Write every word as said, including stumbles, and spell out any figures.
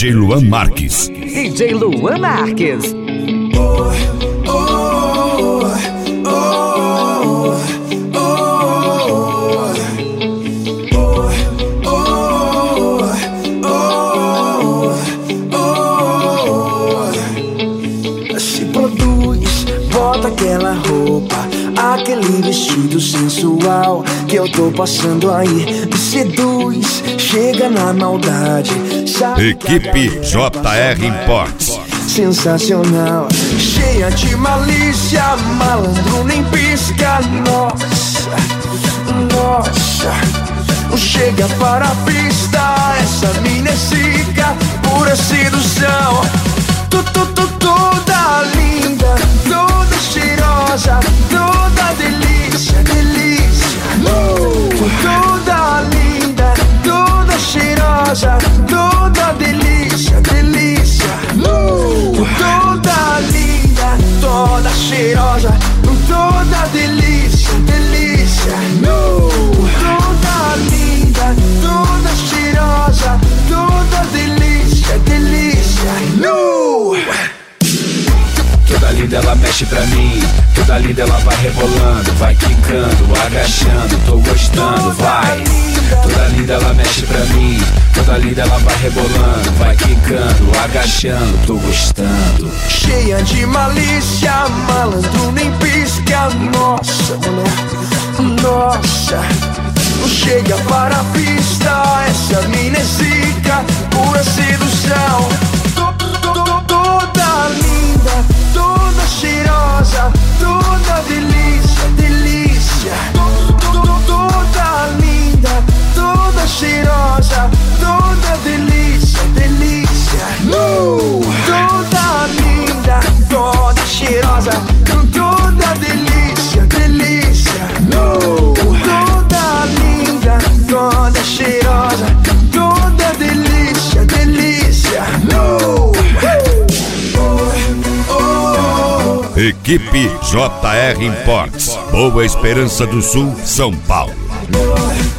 J Luan Marques. D J Luan Marques. Se produz, bota aquela roupa, aquele vestido sensual que eu tô passando aí. Me seduz, chega na maldade. Equipe J R Imports. Sensacional, cheia de malícia, malandro nem pisca. Nossa, nossa, chega para a pista. Essa mina é zica, pura sedução. Tu, tu, tu, toda linda, toda cheirosa, toda delícia, delícia. uh! Toda linda, toda cheirosa, toda delícia, delícia. uh! Toda linda, toda cheirosa, toda delícia, delícia. uh! Toda linda, toda cheirosa, toda delícia, delícia. uh! Toda linda ela mexe pra mim, toda linda ela vai rebolando, vai quicando, agachando, tô gostando, vai. Toda linda ela mexe pra mim, toda linda ela vai rebolando, vai quicando, agachando, tô gostando. Cheia de malícia, malandro nem pisca. Nossa, mulher, nossa, chega para a pista. Essa mina é zica, pura sedução. Toda linda, toda cheirosa, toda delícia, delícia. Toda linda, toda cheirosa, toda delícia, delícia. Toda linda, toda cheirosa, toda delícia, delícia. Toda linda, toda cheirosa, toda delícia, delícia. Equipe J R Imports. Boa Esperança do Sul, São Paulo.